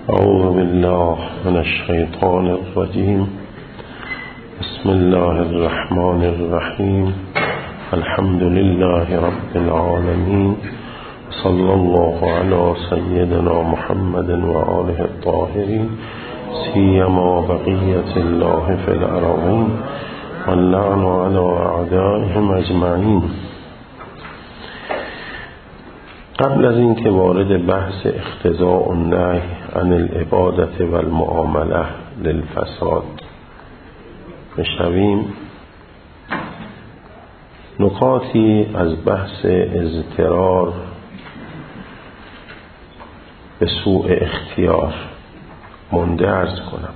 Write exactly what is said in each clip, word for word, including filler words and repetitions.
أعوذ بالله من الشيطان الرجيم. بسم الله الرحمن الرحيم. الحمد لله رب العالمين. صلى الله على سيدنا محمد وآله الطاهرين سيما بقية الله في الأرضين واللعن على أعدائهم أجمعين. قبل از این که وارد بحث اختزاء النهی عن العبادة والمعامله للفساد بشویم، نکاتی از بحث اضطرار به سوء اختیار مونده عرض کنم.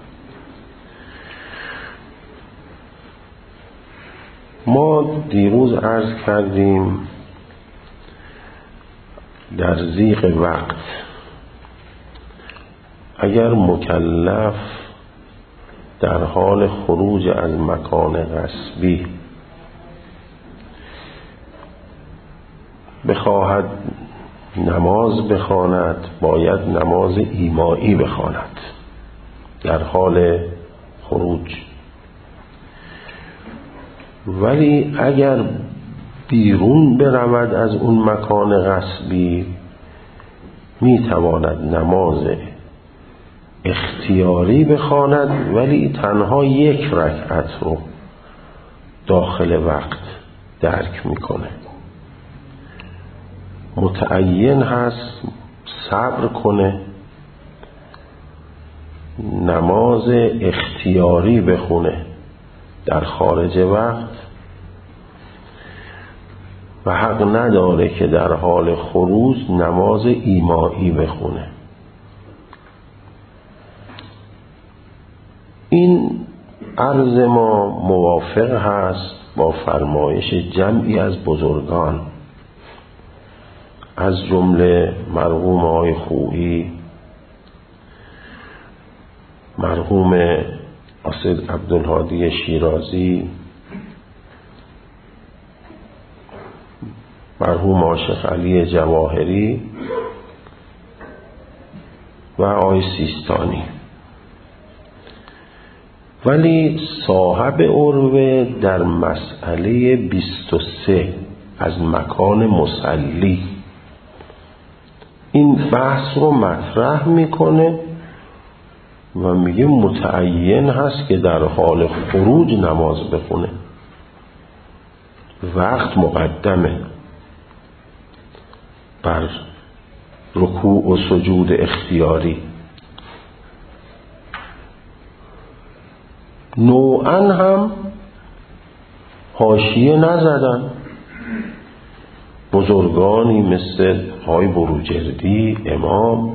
ما دیروز عرض کردیم در ضیق وقت اگر مکلف در حال خروج از مکان غصبی بخواهد نماز بخواند، باید نماز ایمائی بخواند در حال خروج. ولی اگر بیرون برود از اون مکان غصبی میتواند نماز اختیاری بخواند، ولی تنها یک رکعت رو داخل وقت درک میکنه. متعین هست صبر کنه، نماز اختیاری بخونه در خارج وقت و حق نداره که در حال خروج نماز ایمائی بخونه. این عرض ما موافق هست با فرمایش جمعی از بزرگان، از جمله مرحوم آقای خویی، مرحوم اسد عبدالهادی شیرازی، مرحوم عاشق علی جواهری و آقای سیستانی. ولی صاحب عروه در مسئله بیست و سه از مکان مصلی این بحث رو مطرح میکنه و میگه متعین هست که در حال خروج نماز بخونه، وقت مقدمه بر رکوع و سجود اختیاری. نوعا هم حاشیه نزدن بزرگانی مثل های بروجردی امام،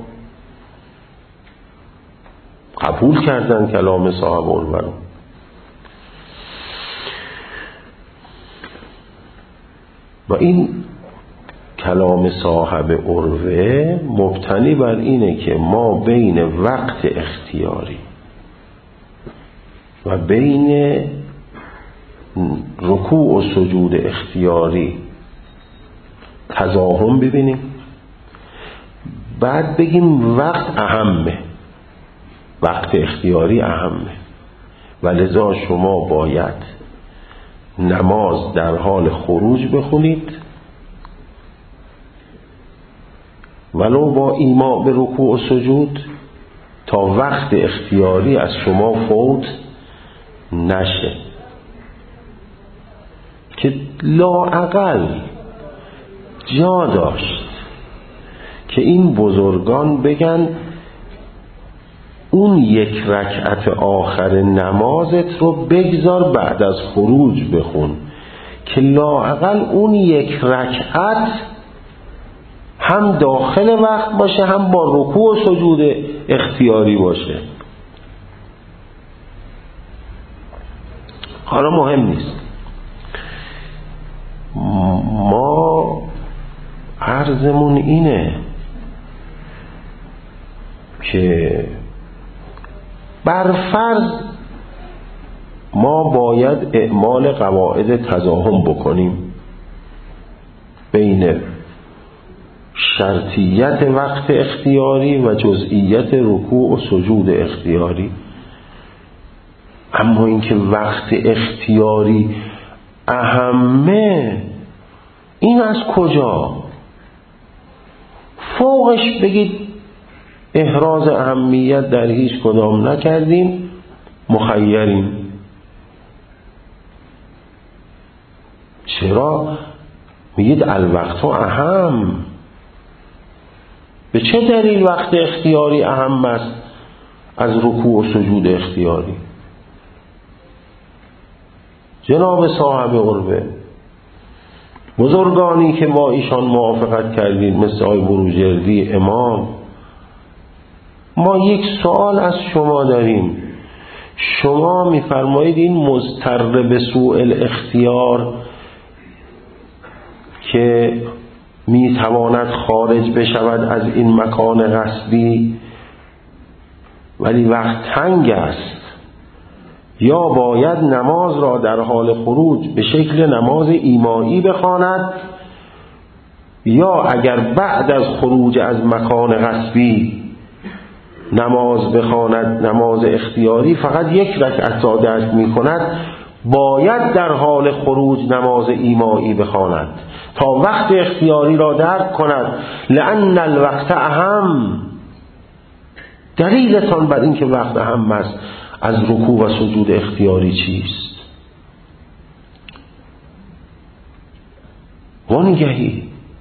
قبول کردن کلام صاحب عروه رو. و این کلام صاحب عروه مبتنی بر اینه که ما بین وقت اختیاری و بین رکوع و سجود اختیاری تزاحم ببینیم، بعد بگیم وقت اهمه، وقت اختیاری اهمه و لذا شما باید نماز در حال خروج بخونید ولو با ایما به رکوع و سجود تا وقت اختیاری از شما فوت نشه، که لااقل جا داشت که این بزرگان بگن اون یک رکعت آخر نمازت رو بگذار بعد از خروج بخون، که لااقل اون یک رکعت هم داخل وقت باشه هم با رکوع و سجود اختیاری باشه. حالا مهم نیست، ما عرضمون اینه که برفرض ما باید اعمال قواعد تزاحم بکنیم بین شرطیت وقت اختیاری و جزئیت رکوع و سجود اختیاری. اما اینکه وقت اختیاری اهمه، این از کجا؟ فوقش بگید احراز اهمیت در هیچ کدام نکردیم، مخیریم. چرا؟ میگید الوقت اهم. به چه دلیل وقت اختیاری اهم است از رکوع و سجود اختیاری؟ جناب صاحب عربه، بزرگانی که با ایشان موافقت کردید مثل آقای بروجردی امام، ما یک سوال از شما داریم. شما میفرمایید این مضطر به سوء الاختیار که میتواند خارج بشود از این مکان غصبی ولی وقت تنگ است، یا باید نماز را در حال خروج به شکل نماز ایمایی بخواند، یا اگر بعد از خروج از مکان غصبی نماز بخواند نماز اختیاری فقط یک رکعت را درک می کند، باید در حال خروج نماز ایمایی بخواند تا وقت اختیاری را درک کند. لأن الوقت اهم. دلیلتان بر این که وقت اهم است از رکوع و سجود اختیاری چیست؟ وانگهی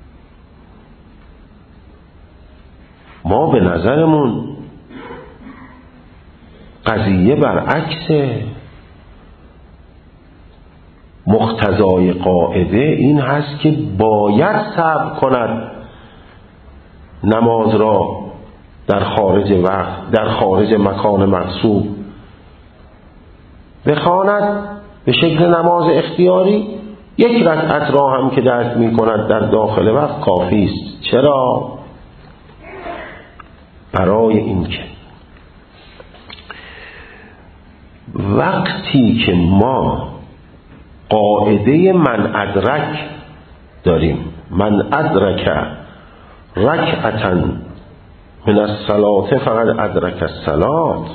ما به نظرمون قضیه برعکسه. مقتضای قاعده این هست که باید صبر کند نماز را در خارج وقت، در خارج مکان مقصود بخواند به شکل نماز اختیاری. یک رکعت را هم که درک می کند در داخل وقت کافی است. چرا؟ برای اینکه وقتی که ما قاعده من ادرک داریم، من ادرک رکعتا من الصلاة فقد ادرک الصلاة،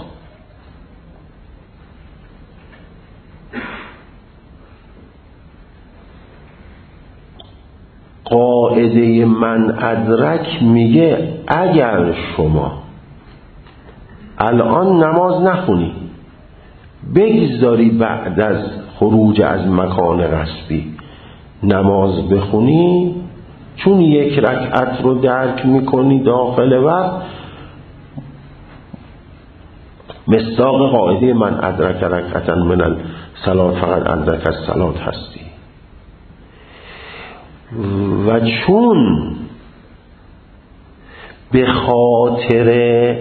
قاعده من ادرک میگه اگر شما الان نماز نخونی بگذاری بعد از خروج از مکان غصبی نماز بخونی، چون یک رکعت رو درک میکنی داخل وقت، مصداق قاعده من ادرک رکعتا من الصلاة فقد ادرک الصلاة هستی. و چون به خاطر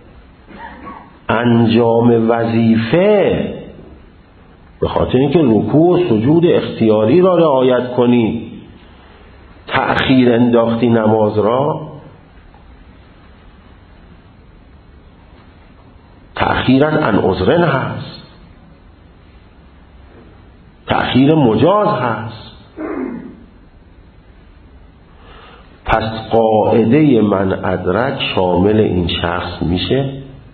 انجام وظیفه، به خاطر اینکه رکوع و سجود اختیاری را رعایت کنی تأخیر انداختی نماز را، تأخیرت عن عذرن هست، تأخیر مجاز هست. پس قاعده من ادرک شامل این شخص میشه.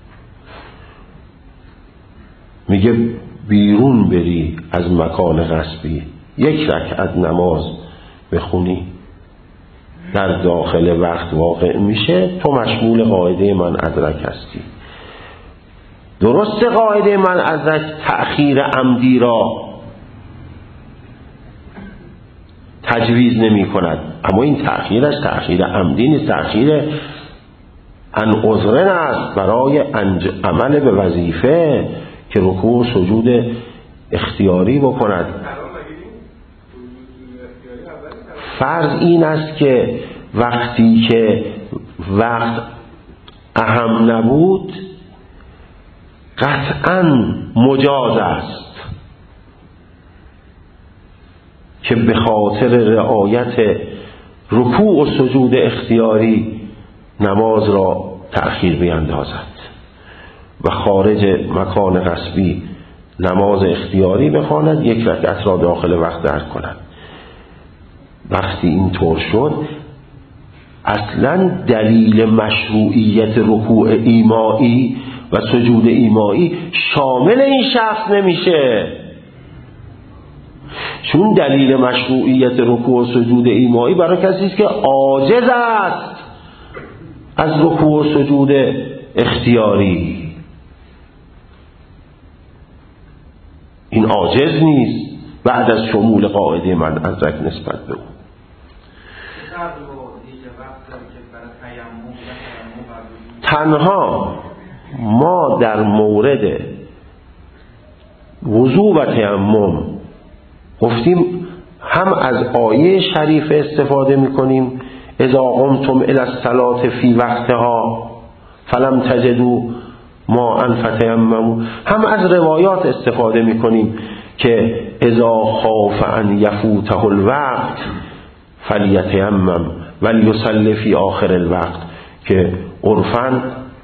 میگه بیرون بری از مکان غصبی یک رکعت نماز بخونی در داخل وقت واقع میشه، تو مشمول قاعده من ادرک هستی. درست قاعده من ادرک تأخیر عمدی را تجویز نمی کند، اما این تأخیرش تأخیر عمدی نیست، تأخیر عن عذرن است برای عمل به وظیفه که رکوع و سجود اختیاری بکند. فرض این است که وقتی که وقت اهم نبود قطعاً مجاز است که به خاطر رعایت رکوع و سجود اختیاری نماز را تأخیر بیندازد و خارج مکان غصبی نماز اختیاری بخواند، یک رکعت را داخل وقت درک کند. وقتی این طور شد اصلا دلیل مشروعیت رکوع ایمائی و سجود ایمائی شامل این شخص نمیشه، چون دلیل مشروعیت رکوع و سجود ایمائی برای کسی است که عاجز است از رکوع و سجود اختیاری. این عاجز نیست بعد از شمول قاعده من ادرک نسبت به او. تنها ما در مورد وضو و تیمم گفتیم هم از آیه شریف استفاده میکنیم اذا قمتم الی الصلاة فی وقتها فلم تجدوا ماء فتیمموا، هم از روایات استفاده میکنیم که اذا خاف ان یفوته الوقت فلیتیمم ولیصلی فی آخر الوقت، که عرفاً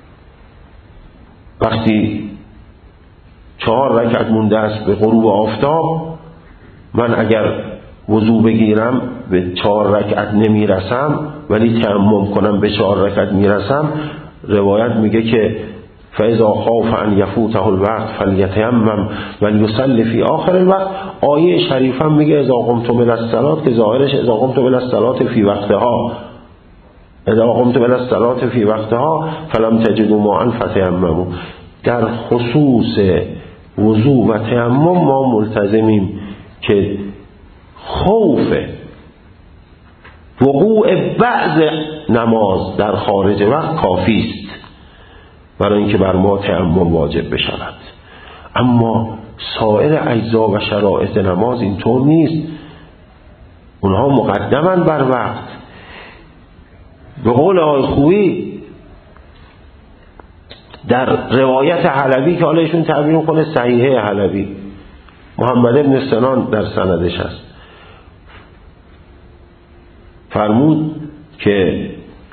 وقتی چهار رکعت مونده است به غروب آفتاب، من اگر وضو بگیرم به چهار رکعت نمیرسم ولی تیمم کنم به چهار رکعت میرسم، روایت میگه که فاذا خاف ان یفوته الوقت فلیتیمم ولیصلی فی آخر الوقت. آیه شریف هم میگه اذا قمتم الی الصلاة، که ظاهرش اذا قمتم الی الصلاة فی وقتها، اذا قمتم الی الصلاة فی وقتها فلم تجدوا ماء فتیمموا. در خصوص وضو و تیمم ما ملتزمیم که خوف وقوع بعض نماز در خارج وقت کافی است برای اینکه بر ما تیمم واجب بشود، اما سایر اجزا و شرایط نماز اینطور نیست، اونها مقدمن بر وقت. به قول آقای خویی در روایت حلبی که حالا ایشون تعبیر کنه صحیحه حلبی، محمد ابن سنان در سندش است، فرمود که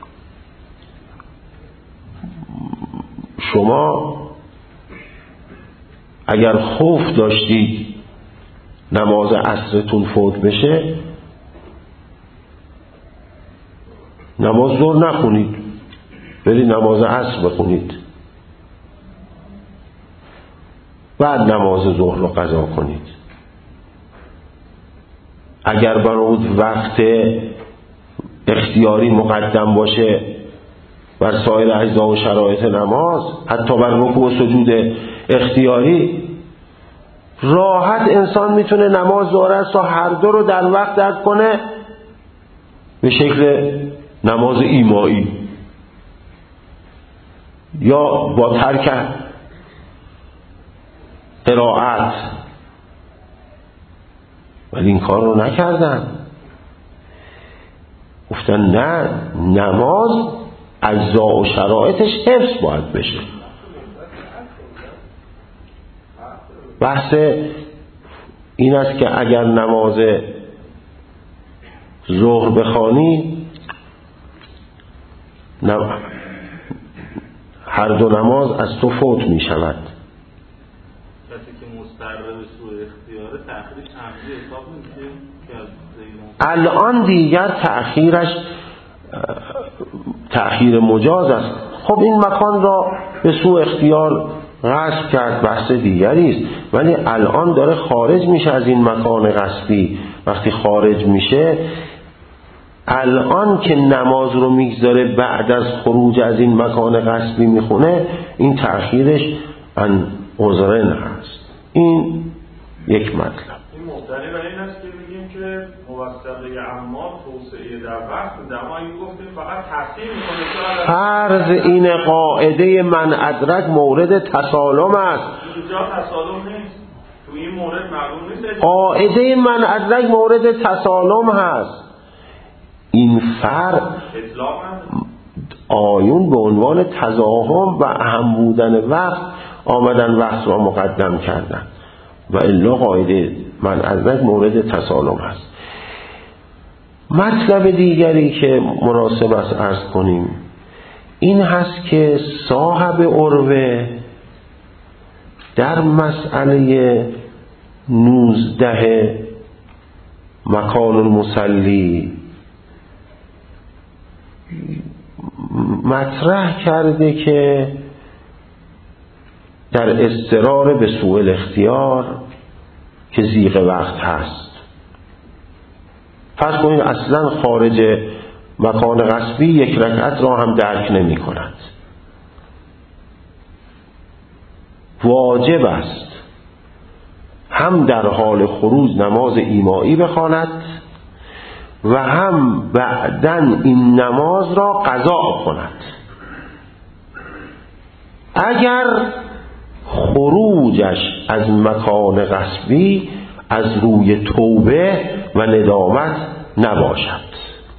شما اگر خوف داشتید نماز عصرتون فوت بشه نماز ظهر نخونید، برید نماز عصر بخونید، بعد نماز ظهر رو قضا کنید. اگر برود وقت اختیاری مقدم باشه بر سایر اجزا و شرایط نماز، حتی بر رکوع و سجود اختیاری، راحت انسان میتونه نماز ظهر است و هر دو رو در وقت درک کنه به شکل نماز ایمائی یا با ترک قرائت، ولی این کار رو نکردن. گفتن نه، نماز اجزا و شرایطش حفظ باید بشه. بحث این است که اگر نماز ظهر بخوانی هر دو نماز از تو فوت می شود. کسی که مضطر به سوء اختیاره تأخیرش عمدی حساب نمیشه که الان دیگر تأخیرش تأخیر مجاز است. خب این مکان را به سوء اختیار غصب کرد، بحث دیگری است، ولی الان داره خارج میشه از این مکان غصبی. وقتی خارج میشه، الان که نماز رو میگذاره بعد از خروج از این مکان غصبی میخونه، این تأخیرش ان عذرن هست. این یک مطلب. این مبتنی بر این است که میگیم که موثقه عمار توسعه در وقت در ما این گفتیم فقط تحصیل میکنه. فرض این قاعده من ادرک مورد تسالم است. اینجا تسالم نیست. تو این مورد معلوم نیست. قاعده من ادرک مورد تسالم هست. این فرق آیون به عنوان تزاحم و اهم بودن وقت آمدن وقت را مقدم کردن و الا قاعده من ادرک مورد تسالم هست. مطلب دیگری که مناسب است عرض کنیم این هست که صاحب عروه در مسئله نوزده مکان المصلی مطرح کرده که در اضطرار به سوء الاختیار که ضیق وقت هست، فرض کنید اصلا خارج مکان غصبی یک رکعت را هم درک نمی کند، واجب است هم در حال خروج نماز ایمائی بخواند و هم بعدن این نماز را قضا کند. اگر خروجش از مکان غصبی از روی توبه و ندامت نباشد.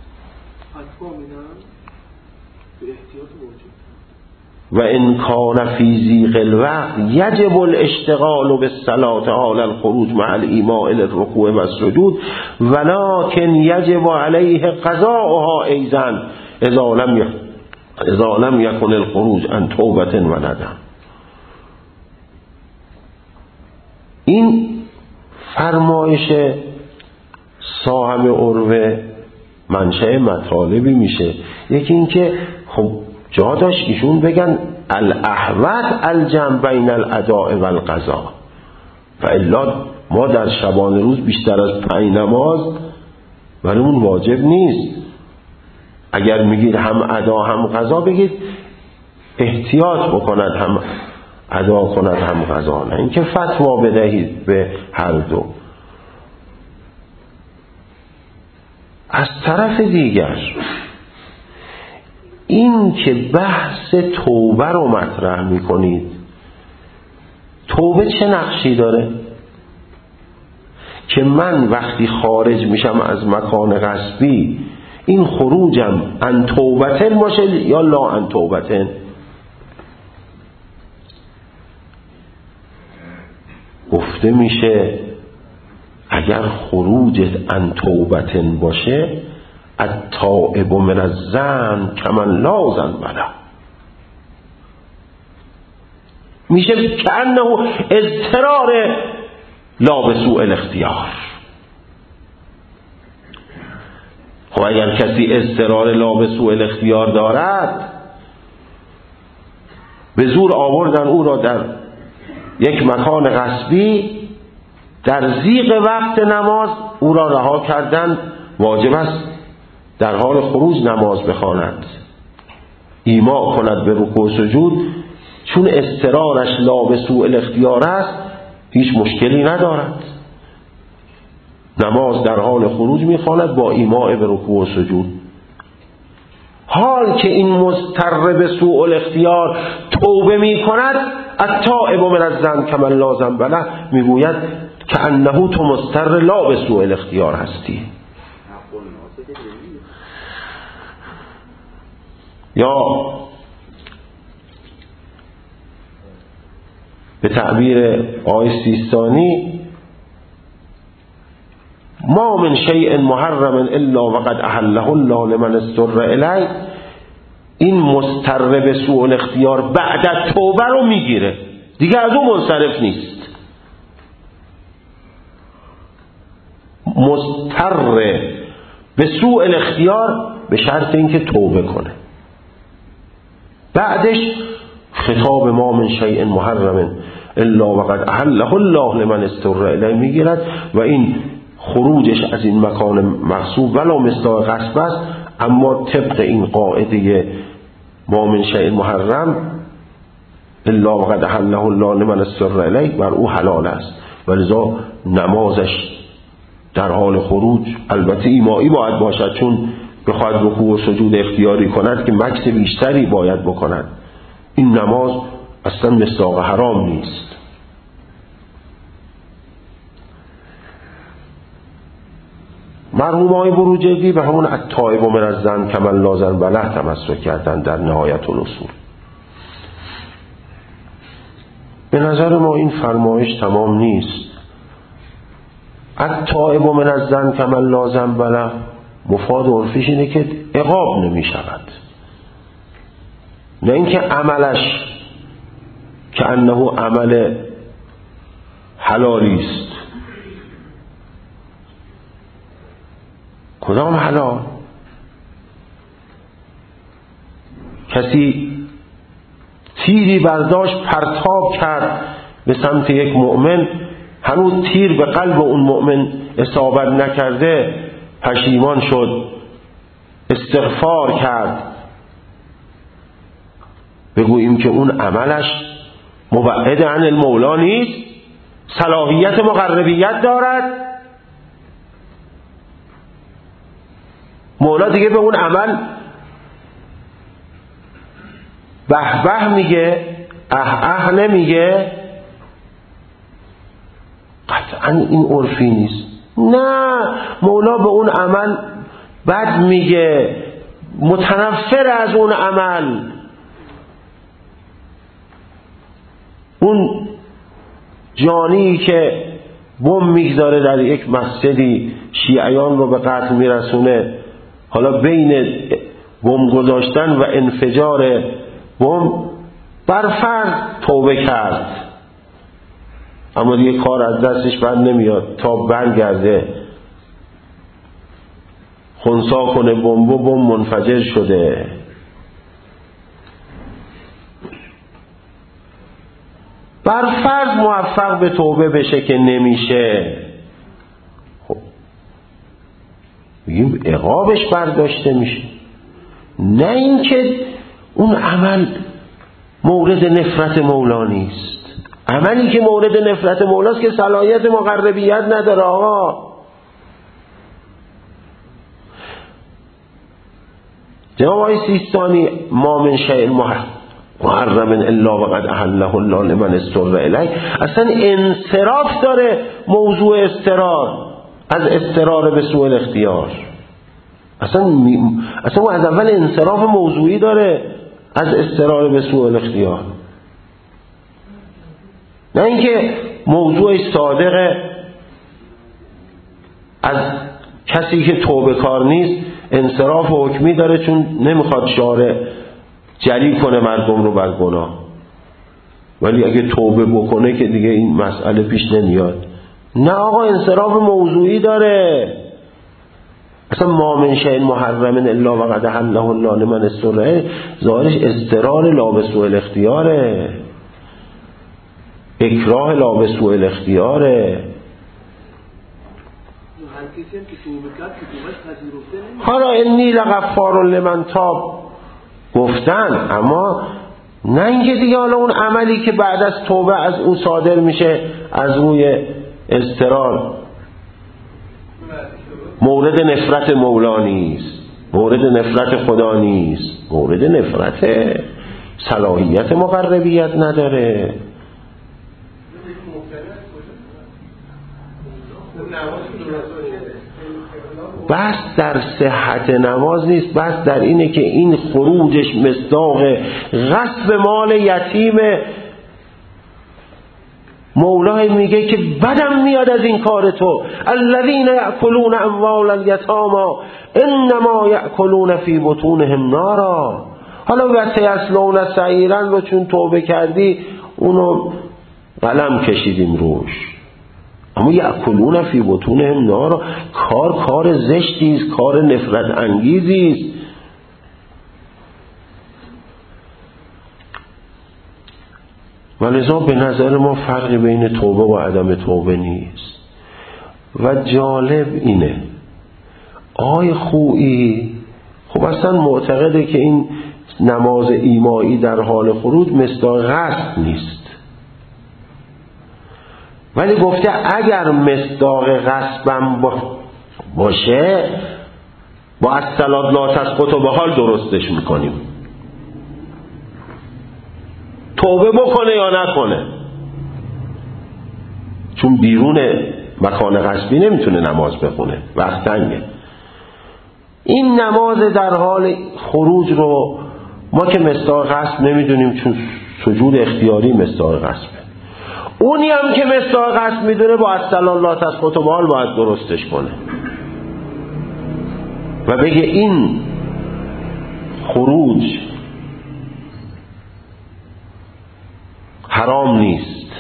و ان کان فی ضیق الوقت یجب الاشتغال بالصلاة حال الخروج مع الایماء للرکوع و السجود ولكن یجب علیه قضاؤها ایضا اذا لم اذا لم یکن الخروج عن توبة و ندم. این فرمایش صاحب عروه منشأ مطالبی میشه. یکی این که خب جا داشت ایشون بگن الاحوط الجمع بین الاداء و القضاء و الا ما در شبانه روز بیشتر از پنج نماز برامون واجب نیست. اگر میگید هم ادا هم قضا بگید احتیاط بکند، هم ادا کند هم قضا، نه اینکه فتوا بدهید به هر دو. از طرف دیگر این که بحث توبه رو مطرح میکنید، توبه چه نقشی داره؟ که من وقتی خارج میشم از مکان غصبی این خروجم ان توبتن باشه یا لا ان توبتن؟ گفته میشه اگر خروجت ان توبتن باشه التائب من الذنب کمن لا ذنب له، میشه کأنه اضطرار لا به سوء الاختیار. خب اگر کسی اضطرار لا به سوء الاختیار دارد، به زور آوردن او را در یک مکان غصبی، در ضیق وقت نماز او را رها کردن، واجب است در حال خروج نماز بخواند، ایما کند به رکوع و سجود. چون اضطرارش لا به سوء الاختیار است هیچ مشکلی ندارد، نماز در حال خروج میخواند با ایما به رکوع و سجود. حال که این مضطر به سوء الاختیار توبه میکند التائب من الذنب کمن لا ذنب له، میگوید که انه تو مضطر لا به سوء الاختیار هستی. یا به تعبیر آقای سیستانی ما من شیء محرم الا وقد احله الله لمن استر الیه، این مضطر به سوء الاختیار بعد از توبه رو میگیره، دیگه از اون منصرف نیست. مضطر به سوء الاختیار به شرط اینکه توبه کنه. بعدش خطاب ما من شیء محرم الا وقد احله الله لمن استر الیه میگیرد و این خروجش از این مکان مغصوب ولو مصداق غصب است، اما طبق این قاعده ما من شیء محرم الا وقد احله الله لمن استر الیه بر او حلال است، ولذا نمازش در حال خروج البته ایمایی باید باشد، چون بخواهد رکوع و سجود اختیاری کند که مکث بیشتری باید بکند. این نماز اصلا مصداق حرام نیست. مرحوم آقای بروجردی به همون التائب من الذنب کمن لا ذنب له تمسک کردن در نهایت الاصول. به نظر ما این فرمایش تمام نیست. التائب من الذنب کمن لا ذنب له مفاد عرفیش اینه که عقاب نمی شود، نه اینکه عملش که انه عمل حلالی است. کدام حلال؟ کسی تیری برداشت پرتاب کرد به سمت یک مؤمن، هنوز تیر به قلب اون مؤمن اصابت نکرده، پشیمان شد، استغفار کرد. بگوییم که اون عملش مبعد عن المولا نیست؟ صلاحیت مقربیت دارد؟ مولا دیگه به اون عمل به به میگه، اه اه نمیگه؟ قطعا این عرفی نیست. نه، مولا به اون عمل بد میگه، متنفر از اون عمل. اون جانی که بم میگذاره در یک مسجدی، شیعیان رو به قتل میرسونه، حالا بین بم گذاشتن و انفجار بم برفرض توبه کرد، اما دیگه کار از دستش بر نمیاد تا برگرده خنثی کنه بمب و بم منفجر شده. برفرض موفق به توبه بشه که نمیشه، خب بگیم عقابش برداشته میشه. نه اینکه اون عمل مورد نفرت مولا نیست. عملی که مورد نفرت مولاست که صلاحیت مقربیت نداره. آقا جناب آقای سیستانی، ما من شیء محرم الا وقد احله الله لمن استر الیه، اصلا انصراف داره موضوع استرار از استرار به سوء الاختیار. اصلا می... اصلا از اول انصراف موضوعی داره از استرار به سوء الاختیار. نه اینکه موضوع صادقه از کسی که توبه کار نیست، انصراف حکمی داره چون نمیخواد شارع جری کنه مردم رو بر گناه، ولی اگه توبه بکنه که دیگه این مسئله پیش نمیاد. نه آقا، انصراف موضوعی داره. اصلا ما من شیء محرم الا وقد احله الله لمن استر الیه ظاهرش استرار لا به سوء الاختیاره، اکراه لا به سوء الاختیاره. حالا انی لغفار لمن تاب گفتن، اما نه اینکه دیگه حالا اون عملی که بعد از توبه از اون صادر میشه از روی استرار مورد نفرت مولا نیست، مورد نفرت خدا نیست، مورد نفرت صلاحیت مقربیت نداره. بس در صحت نماز نیست، بس در اینه که این خروجش مصداق غصب مال یتیم. مولای میگه که بدم میاد از این کار تو، الذین یأکلون اموال الیتامی انما یأکلون فی بطونهم نارا. حالا وقتی اصلون سعیرا رو چون توبه کردی اونو قلم کشیدیم روش، اما یأکلون فی بطونهم نارا، کار کار زشتی است، کار نفرت انگیزی است. ولذا به نظر ما فرقی بین توبه و عدم توبه نیست. و جالب اینه آقای خویی خب اصلا معتقده که این نماز ایمایی در حال خروج مصداق غصب نیست، ولی گفته اگر مصداق غصبم باشه با الصلاة لا تسقط به حال درستش میکنیم، توبه بکنه یا نکنه، چون بیرون مکان غصبی نمیتونه نماز بخونه، وقت تنگه. این نماز در حال خروج رو ما که مصداق غصب نمیدونیم چون سجود اختیاری مصداق غصبه، اونی هم که مصداق غصب میدونه با الصلاة لا تسقط به حال باید درستش کنه و بگه این خروج حرام نیست،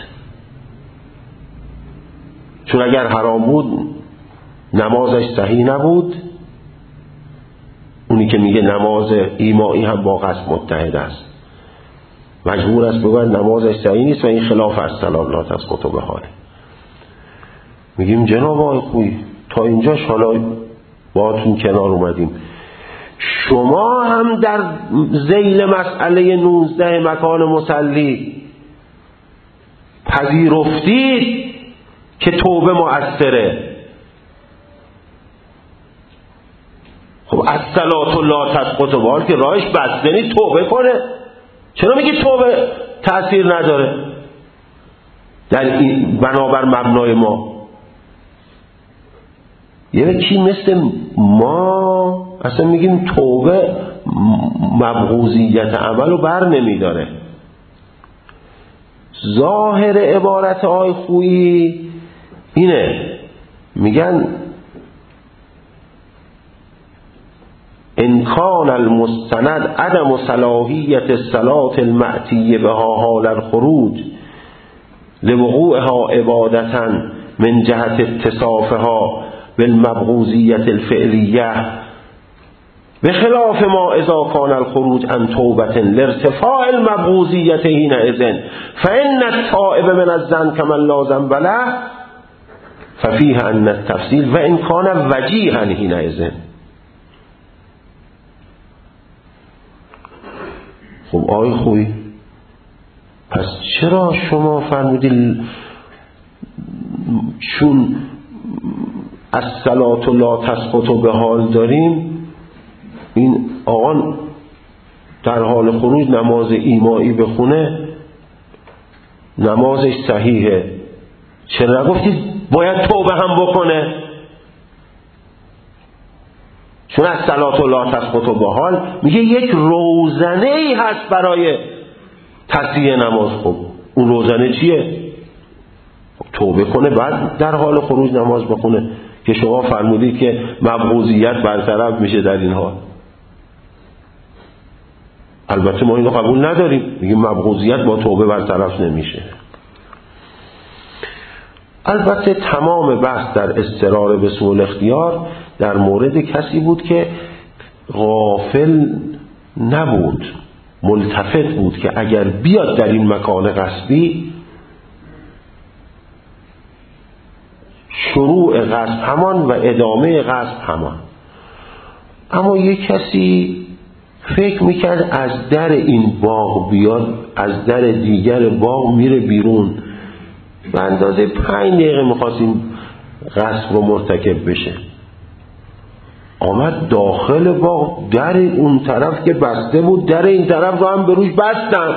چون اگر حرام بود نمازش صحیح نبود، اونی که میگه نماز ایمائی هم با قصد متحد است، مجبور است بگوید نمازش صحیح نیست و این خلاف الصلاة لا تسقط بحال. میگیم جناب آقای خویی تا اینجا حالا باهاتون کنار اومدیم، شما هم در ذیل مسئله نوزده مکان مصلی پذیرفتید که توبه مؤثره. خب الصلاة لا تسقط بحال که راهش بسته نیست، توبه کنه. چرا میگی توبه تأثیر نداره در این بنابر مبنای ما؟ یکی مثل ما اصلا میگیم توبه مبغوضیت عمل رو بر نمیداره. ظاهر عبارت آی خویی اینه، میگن انکان المستند عدم صلاحیت الصلاة المأتی بها حال الخروج لوقوعها عبادتا من جهت اتصافها بالمبغوضیت الفعلیه بخلاف ما اذا کان الخروج عن توبة لارتفاع المبغوضیت حینئذ فإن التائب من الذنب كمن لا ذنب له ففیه ان التفصیل و ان کان وجیها حینئذ. خب آقای خویی پس چرا شما فرمودید چون الصلاة لا تسقط به حال داریم این آقا در حال خروج نماز ایمائی بخونه نمازش صحیحه، چرا نگفتید باید توبه هم بکنه؟ چون الصلاة لا تسقط به حال میگه یک روزنه ای هست برای تصحیح نماز. خب اون روزنه چیه؟ توبه کنه بعد در حال خروج نماز بخونه که شما فرمودید که مبغوضیت برطرف میشه در این حال. البته ما اینو قبول نداریم، میگیم مبغوضیت با توبه برطرف نمیشه. البته تمام بحث در اضطرار به سوء الاختیار در مورد کسی بود که غافل نبود، ملتفت بود که اگر بیاد در این مکان قصدی شروع قصد همان و ادامه قصد همان. اما یک کسی فکر میکرد از در این باغ بیاد، از در دیگر باغ میره بیرون، به اندازه پنج دقیقه میخواست این قصد رو مرتکب بشه. آمد داخل باغ، در اون طرف که بسته بود در این طرف رو هم به روش بستن،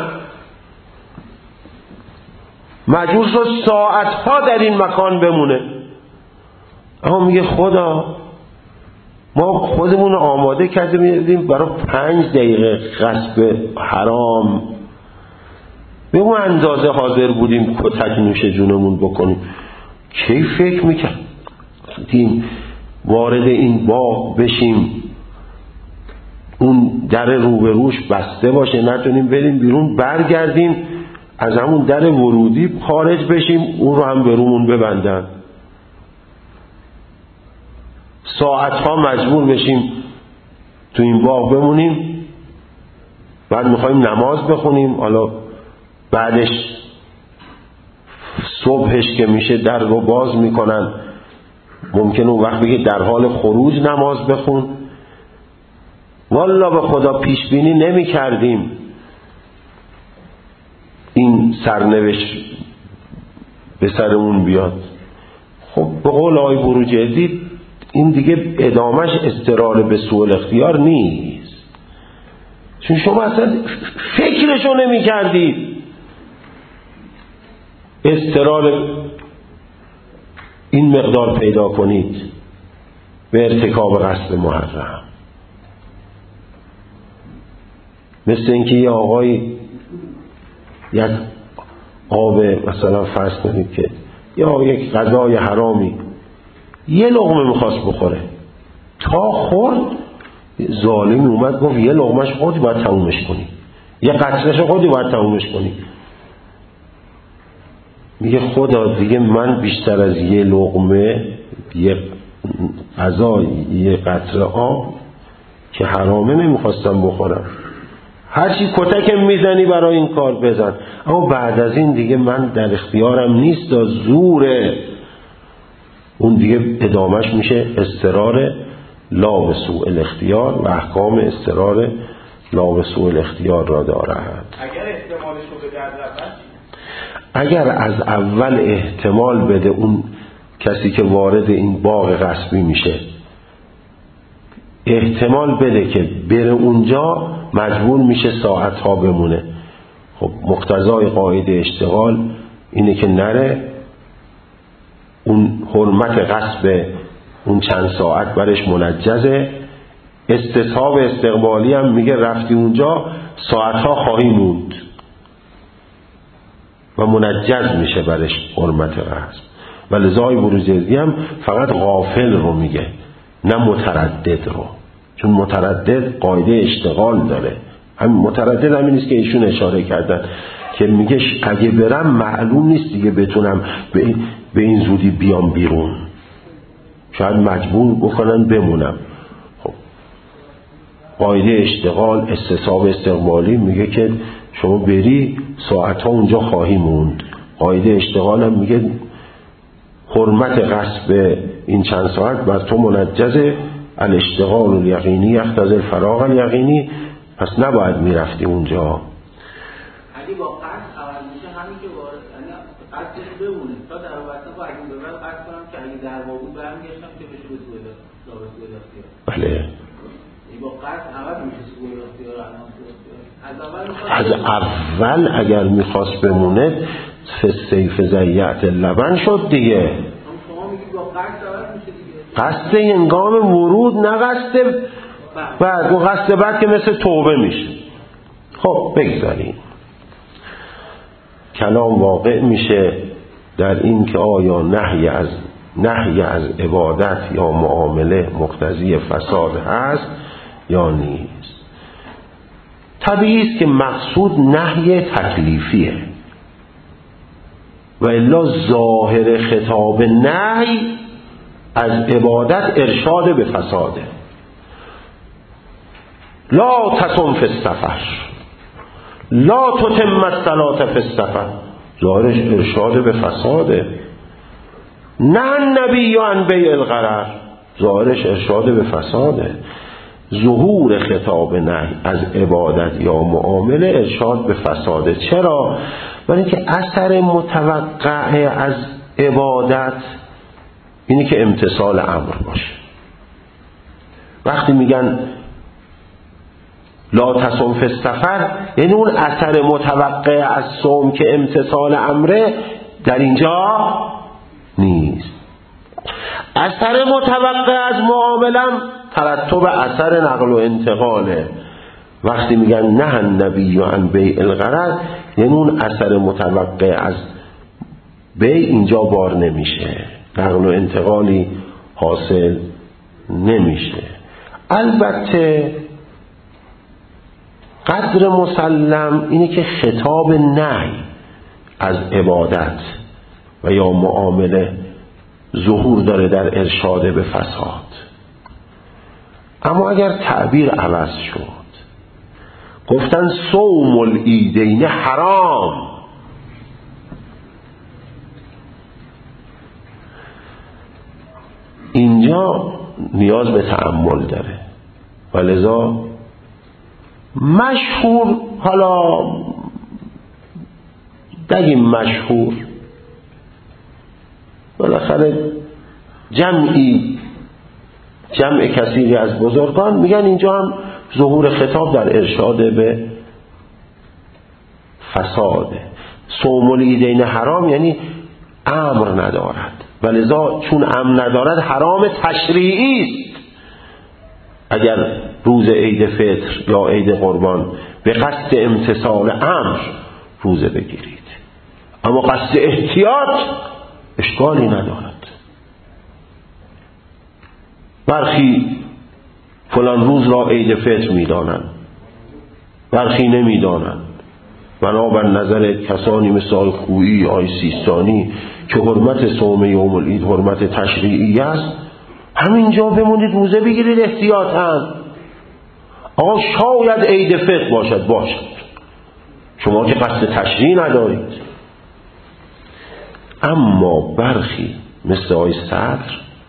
مجبور شد ساعتها در این مکان بمونه. اما میگه خدا ما خودمون آماده کرده میدیم برای پنج دقیقه غصب حرام، به اون اندازه حاضر بودیم کتک نوش جونمون بکنیم. کی فکر میکردیم وارد این باغ بشیم اون در روبروش بسته باشه نتونیم بریم بیرون، برگردیم از همون در ورودی خارج بشیم اون رو هم به رومون ببندن، ساعتها مجبور بشیم تو این باغ بمونیم، بعد میخوایم نماز بخونیم، حالا بعدش صبحش که میشه در رو باز میکنن، ممکنه اون وقت بگه در حال خروج نماز بخون. والله به خدا پیش بینی نمی کردیم این سرنوشت به سرمون بیاد. خب به قول آقای بروجردی این دیگه ادامش اضطرار به سوء الاختیار نیست، چون شما اصلا فکرشو نمی کردید اضطرار این مقدار پیدا کنید به ارتکاب قصد محرم. مثل اینکه یه آقای یک آب مثلا فرض کنید که یا یک غذای حرامی یه لقمه میخواست بخوره، تا خورد ظالمی اومد گفت یه لقمهش خودی باید تمومش کنی، یه قطرهش خودی باید تمومش کنی. میگه خدا دیگه من بیشتر از یه لقمه یه غذا یه قطره آب که حرامه نمیخواستم بخورم، هرچی کتکم میزنی برای این کار بزن، اما بعد از این دیگه من در اختیارم نیست، زوره. اون دیگه ادامش میشه اضطرار لا به سوء الاختیار و احکام اضطرار لا به سوء الاختیار را دارد. اگر احتمالش رو بده از اول، اگر از اول احتمال بده اون کسی که وارد این باغ غصبی میشه احتمال بده که بره اونجا، مجبور میشه ساعتها بمونه. خب مقتضای قاعده اشتغال اینه که نره، اون حرمت غصب اون چند ساعت برش منجزه. استصحاب استقبالی هم میگه رفتی اونجا ساعتها خواهی موند و منجز میشه برش حرمت غصب. و لذای بروجردی هم فقط غافل رو میگه، نه متردد رو، چون متردد قاعده اشتغال داره. همین متردد همین نیست که ایشون اشاره کردن که میگه اگه برم معلوم نیست دیگه بتونم به این زودی بیام بیرون، شاید مجبور بکنن بمونم. خب قاعده اشتغال استصحاب استقبالی میگه که شما بری ساعتها اونجا خواهی موند. قاعده اشتغال هم میگه حرمت غصب این چند ساعت بر تو منجزه، الاشتغال الیقینی یقتضی الفراغ الیقینی، پس نباید میرفتی اونجا. اگه با قصد عمل میشه همین که وارد، یعنی قصدش بمونه تا در وسط با اگه ببرم قصد کنم که اگه در واقع برمیگشتم که بشه به سوء الاختیار. بله با قصد عمل میشه سوء الاختیار. از اول اگر میخواست بمونه سیف زیعت لبن شد دیگه. شما میگید با قصد عمل میشه دیگه، قصد هنگام ورود، نه قصد بعد. و قصد بعد که مثل توبه میشه. خب بگذاریم. کلام واقع میشه در این که آیا نهی از نهی از عبادت یا معامله مقتضی فساد هست یا نیست. طبیعی است که مقصود نهی تکلیفیه و الا ظاهر خطاب نهی از عبادت ارشاد به فساده. لا تصم فی السفر، لا تتم الصلاة فی السفر، ظاهرش ارشاد به فساده. نه النبی عن بیع الغرر، ظاهرش ارشاد به فساده. ظهور خطاب نهی از عبادت یا معامله ارشاد به فساده. چرا؟ برای اینکه اثر متوقع از عبادت اینی که امتثال امر باشه. وقتی میگن لا تصم فی السفر یعنی اون اثر متوقع از صوم که امتثال امره در اینجا نیست. اثر متوقع از معاملم ترتب اثر نقل و انتقاله. وقتی میگن نه النبی عن بیع الغرر یعنی اون اثر متوقع از بیع اینجا بار نمیشه، نقل و انتقالی حاصل نمیشه. البته قدر مسلم اینه که خطاب نهی از عبادت و یا معامله ظهور داره در ارشاد به فساد. اما اگر تعبیر عوض شد، گفتن صوم العیدین حرام، اینجا نیاز به تأمل داره و لذا مشهور، حالا بگیم مشهور، بالاخره جمعی جمع کثیری از بزرگان میگن اینجا هم ظهور خطاب در ارشاد به فساده. صوم العیدین حرام یعنی امر ندارد و لذا چون امر ندارد حرام تشریعی است. اگر روز عید فطر یا عید قربان به قصد امتثال امر روزه بگیرید، اما قصد احتیاط اشکالی ندارد. برخی فلان روز را عید فطر می‌دانند، برخی نمی‌دانند. بنابر نظر کسانی مثل آی خویی، آی سیستانی که حرمت صوم یوم العید حرمت تشریعی است، همینجا بمونید روزه بگیرید احتیاطاً. آقا شاید عید فطر باشد، باشد، شما که قصد تشریع ندارید. اما برخی مثل آقای صدر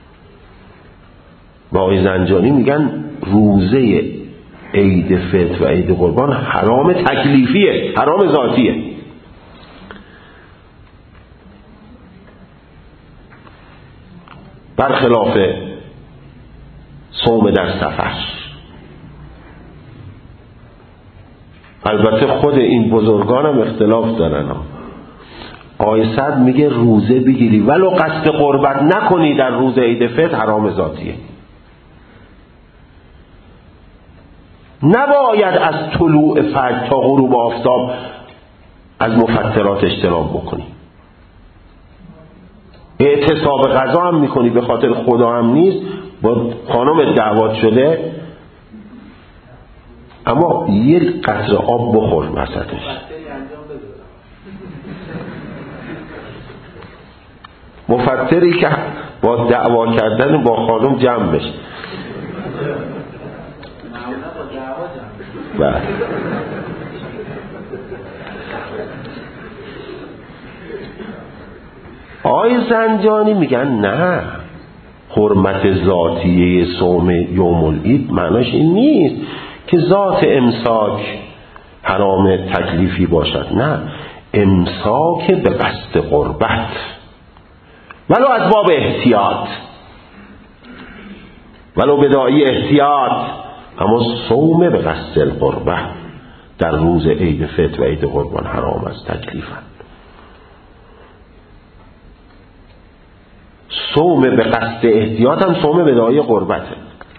و آقای زنجانی میگن روزه عید فطر و عید قربان حرام تکلیفیه، حرام ذاتیه. برخلاف صوم در سفر. البته خود این بزرگان هم اختلاف دارن. آقای صدر میگه روزه بگیری ولو قصد قربت نکنی در روز عید فطر حرام ذاتیه. نباید از طلوع فجر تا غروب آفتاب از مفطرات اجتناب بکنی. اعتصاب غذا هم میکنی به خاطر خدا هم نیست، با خانم دعوت شده، اما یه قطره آب بخور وسطش. مفطری که با دعوا کردن با خانم جمع بشه. بله. آقای زنجانی میگن نه، حرمت ذاتیه صوم یوم العید معناش این نیست که ذات امساک حرام تکلیفی باشد، نه، امساک به قصد قربت ولو از باب احتیاط، ولو بداعی احتیاط، اما صوم به قصد القربت در روز عید فطر و عید قربان حرام از تکلیفن. صوم به قصد احتیاط هم صوم بداعی قربته،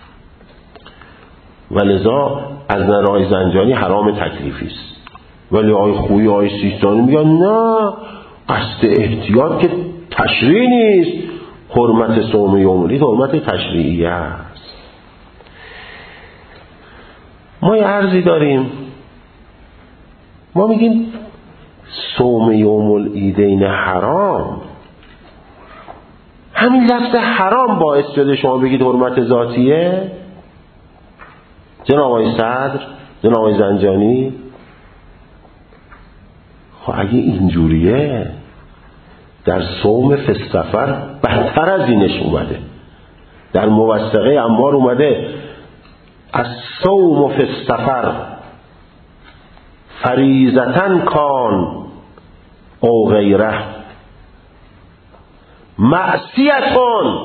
ولذا از نظر آقای زنجانی حرام تکلیفی است. ولی آقای خویی، آقای سیستانی میگن نه، قصد احتیاط که تشریع نیست، حرمت صوم یوم العید حرمت تشریعی است. ما یه عرضی داریم، ما میگیم صوم یوم العیدین حرام، همین لفظ حرام باعث شده شما بگید حرمت ذاتیه؟ جناب آقای صدر، جناب آقای زنجانی، خب اگه اینجوریه در صوم فی السفر بدتر از اینش اومده. در موثقه عمار اومده از صوم فی السفر فریضةً کان او غیره معصیتون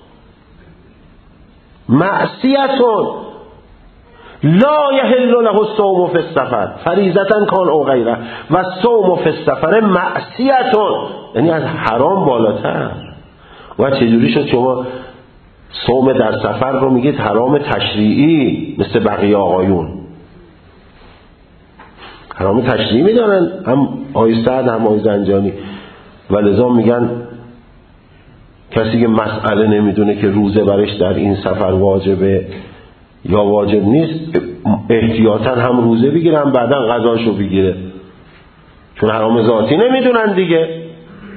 معصیتون لا یحل له الصوم فی السفر فریضةً کان او غیره و صوم فی السفر معصیتون، یعنی از حرام بالاتر. و چجوری شد شما صوم در سفر رو میگید حرام تشریعی مثل بقیه آقایون؟ حرام تشریعی میدارن هم آقای سعد هم آقای زنجانی، ولذا میگن کسی که مسئله نمیدونه که روزه برش در این سفر واجبه یا واجب نیست، احتیاطاً هم روزه بگیره هم بعداً غذاشو بگیره، چون حرام ذاتی نمیدونن دیگه.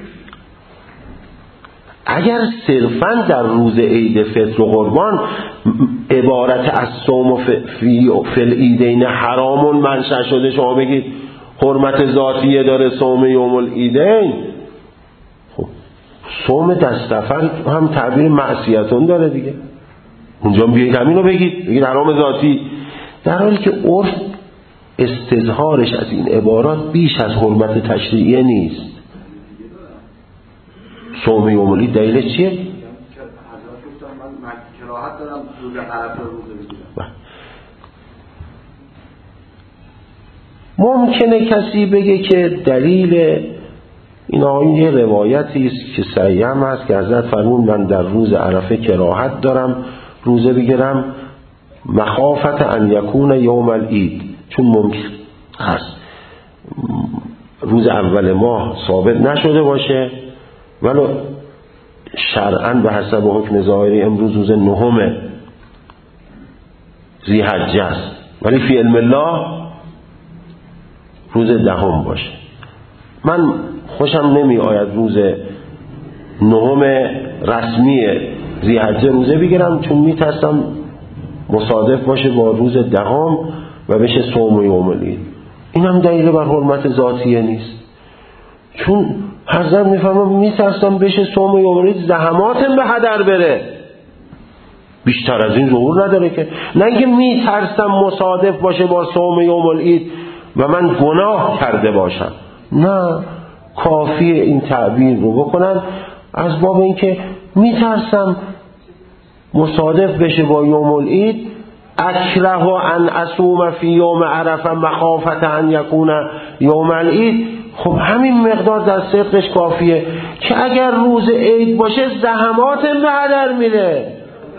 اگر صرفاً در روز عید فطر و قربان عبارت از صوم فی العیدین حرامون منشأ شده شما بگید حرمت ذاتیه داره صوم یوم العیدین، خب صوم در سفر هم تعبیر معصیتون داره دیگه، اونجا بیایید همینو بگید، بگید حرام ذاتی، در حالی که عرف استظهارش از این عبارات بیش از حرمت تشریعیه نیست. صوم یوم العید دلیلش چیه؟ من کراهت دارم روز عرفه روزه بگیرم. ممکنه کسی بگه که دلیل اینا این یه روایتی است که صحیح هم هست که حضرت فرمود من در روز عرفه کراهت دارم روزه بگیرم مخافت ان یکون یوم العید، چون ممکن هست روز اول ماه ثابت نشده باشه، ولو شرعاً به حسب حکم ظاهری امروز روز نهم ذی‌حجه است، ولی فی علم الله روز دهم باشه. من خوشم نمی آید روز نهم رسمی ذی‌حجه روزه بگیرم، چون میترسم مصادف باشه با روز دهم و بشه صوم یوم العید. این هم دلیل بر حرمت ذاتیه نیست، چون حضرت میفرمان میترسم بشه صوم یوم العید زحماتم به هدر بره. بیشتر از این ظهور نداره که. نه اینکه میترسم مصادف باشه با صوم یوم العید و من گناه کرده باشم، نه، کافیه این تعبیر رو بکنن از باب اینکه میترسم مصادف بشه با یوم العید، اکره ان اصوم فی یوم عرفه مخافت ان یکون یوم العید. خب همین مقدار در صدقش کافیه که اگر روز عید باشه زحمات به هدر میره.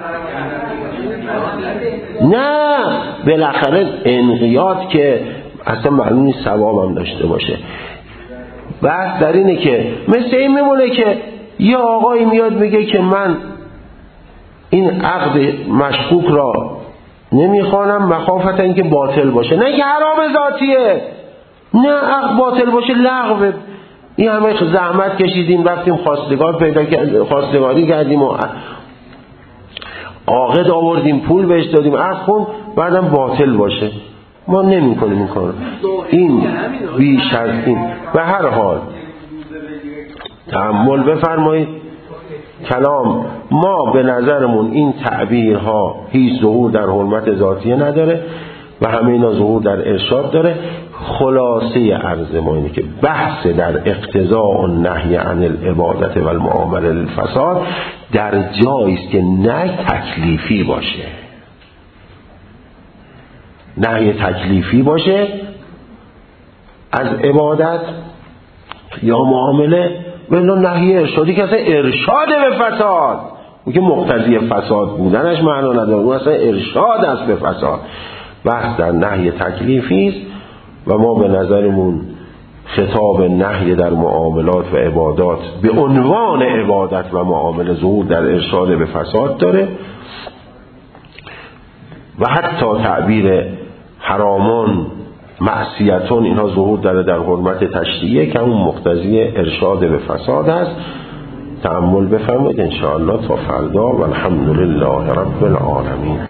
نه، بالاخره انقیاد که اصلا معلوم نیست ثواب هم داشته باشه. بحث در اینه که مثل این میمونه که یه آقایی میاد میگه که من این عقد مشکوک را نمیخوانم مخافت اینکه باطل باشه. نه که حرام ذاتیه، نه عقد باطل باشه لغوه. این همه زحمت کشیدیم رفتیم خواستگار پیدا کردیم، خواستگاری کردیم و عقد آوردیم پول بهش دادیم عقد خون، بعدم باطل باشه. ما نمی کنیم این کار. این بیش از این. به هر حال تأمل بفرمایید کلام ما به نظرمون این تعبیرها هیچ ظهور در حرمت ذاتیه نداره و همه اینا ظهور در ارشاد داره. خلاصه عرض ما اینه که بحث در اقتضاء و نهی عن العبادت و المعامله الفساد در جایی است که نهی تکلیفی باشه، نهی تکلیفی باشه از عبادت یا معامله، ولی نهی ارشادی که اصلا ارشاد به فساد، اون که مقتضی فساد بودنش معنا نداره، اون اصلا ارشاد است به فساد. بحث در نهی تکلیفی است و ما به نظرمون خطاب نهی در معاملات و عبادات به عنوان عبادت و معامله ظهور در ارشاد به فساد داره و حتی تعبیر حرامان معصیتون اینها ظهور داره در حرمت تشریعیه که اون مقتضی ارشاد به فساد است. تأمل بفرمایید ان شاء الله تا فردا و الحمدلله رب العالمین.